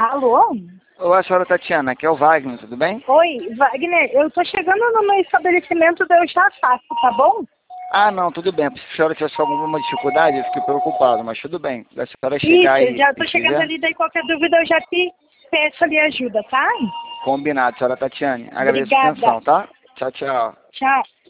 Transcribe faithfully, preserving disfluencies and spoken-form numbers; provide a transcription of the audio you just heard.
Alô? Oi, senhora Tatiana, aqui é o Wagner, tudo bem? Oi, Wagner, eu tô chegando no meu estabelecimento, daí eu já faço, tá bom? Ah, não, tudo bem. Se a senhora tivesse alguma dificuldade, eu fiquei preocupado, mas tudo bem. Se a senhora chegar Isso, aí já tô e chegando quiser, ali, daí qualquer dúvida eu já te peço ali ajuda, tá? combinado, senhora Tatiane. Agradeço a Obrigada. atenção, tá? Tchau, tchau. Tchau.